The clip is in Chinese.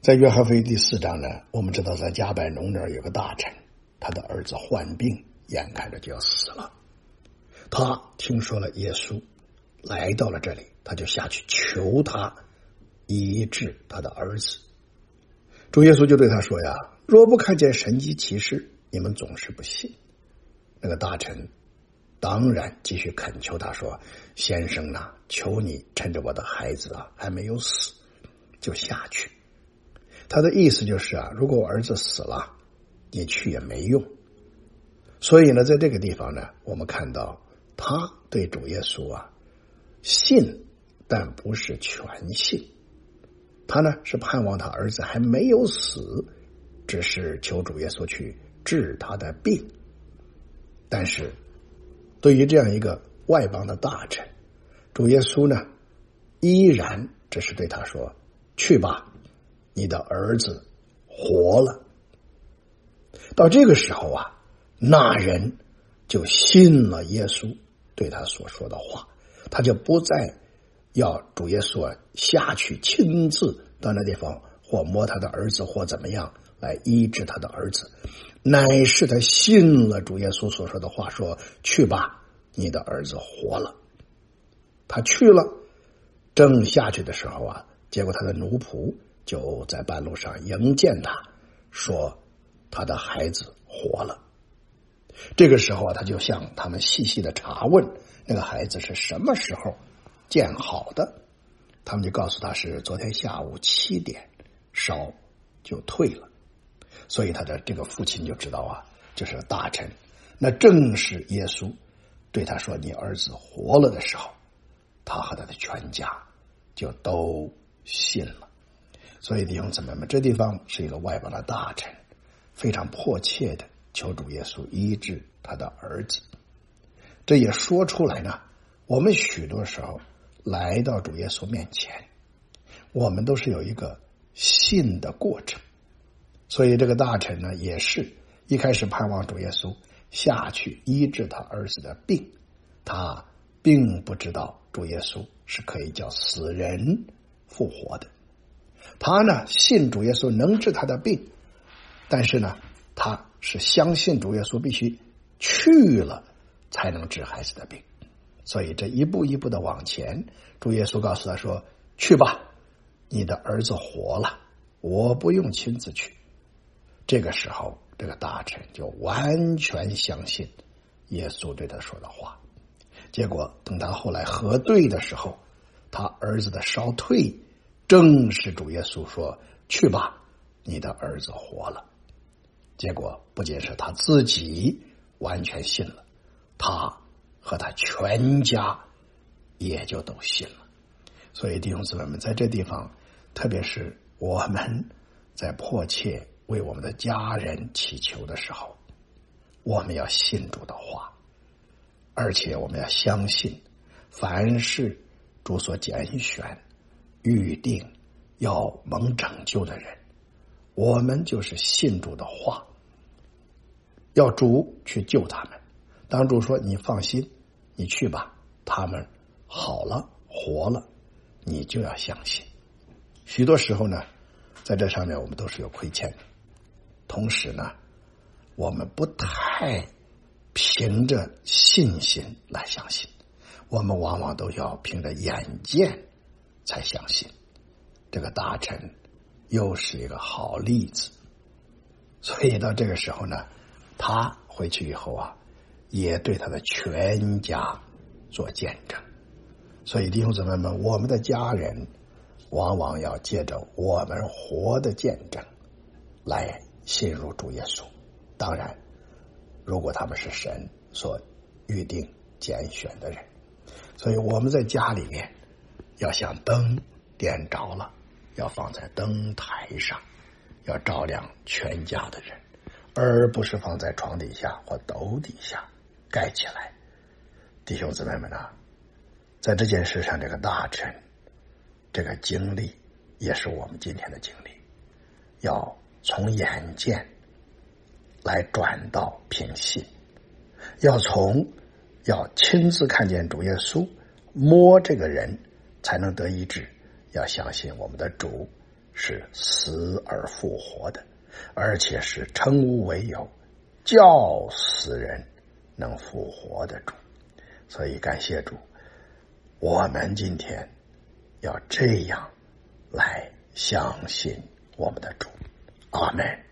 在约翰福音第4章呢，我们知道在加百农那儿有个大臣，他的儿子患病，眼看着就要死了。他听说了耶稣来到了这里，他就下去求他医治他的儿子。主耶稣就对他说呀，若不看见神迹奇事，你们总是不信。那个大臣当然继续恳求他说，先生啊，求你趁着我的孩子还没有死，就下去。他的意思就是如果我儿子死了，你去也没用。所以呢，在这个地方呢，我们看到他对主耶稣信，但不是全信。他呢是盼望他儿子还没有死，只是求主耶稣去治他的病。但是对于这样一个外邦的大臣，主耶稣呢依然只是对他说，去吧，你的儿子活了。到这个时候那人就信了耶稣对他所说的话，他就不再要主耶稣下去亲自到那地方或摸他的儿子或怎么样来医治他的儿子，乃是他信了主耶稣所说的话，说去吧，你的儿子活了。他去了，正下去的时候结果他的奴仆就在半路上迎见他，说他的孩子活了。这个时候他就向他们细细的查问那个孩子是什么时候见好的。他们就告诉他是昨天下午7点烧就退了。所以他的这个父亲就知道就是大臣，那正是耶稣对他说你儿子活了的时候，他和他的全家就都信了。所以弟兄姊妹们，这地方是一个外邦的大臣，非常迫切的求主耶稣医治他的儿子。这也说出来呢，我们许多时候来到主耶稣面前，我们都是有一个信的过程。所以这个大臣呢，也是一开始盼望主耶稣下去医治他儿子的病，他并不知道主耶稣是可以叫死人复活的。他呢信主耶稣能治他的病，但是呢他是相信主耶稣必须去了才能治孩子的病。所以这一步一步的往前，主耶稣告诉他说，去吧，你的儿子活了，我不用亲自去。这个时候这个大臣就完全相信耶稣对他说的话。结果等他后来核对的时候，他儿子的烧退正是主耶稣说，去吧，你的儿子活了。结果不仅是他自己完全信了，他和他全家也就都信了。所以弟兄姊妹们，在这地方，特别是我们在迫切为我们的家人祈求的时候，我们要信主的话，而且我们要相信，凡是主所拣选预定要蒙拯救的人，我们就是信主的话，要主去救他们。当主说你放心，你去吧，他们好了活了，你就要相信。许多时候呢，在这上面我们都是有亏欠的，同时呢，我们不太凭着信心来相信，我们往往都要凭着眼见才相信。这个大臣又是一个好例子。所以到这个时候呢，他回去以后也对他的全家做见证。所以弟兄姊妹们，我们的家人往往要借着我们活的见证来信入主耶稣。当然如果他们是神所预定拣选的人。所以我们在家里面要像灯点着了，要放在灯台上，要照亮全家的人，而不是放在床底下或斗底下盖起来。弟兄姊妹们在这件事上，这个大臣这个经历也是我们今天的经历，要从眼见来转到凭信，要亲自看见主耶稣，摸这个人才能得医治，要相信我们的主是死而复活的，而且是称无为有，叫死人能复活的主。所以感谢主，我们今天要这样来相信我们的主。阿们。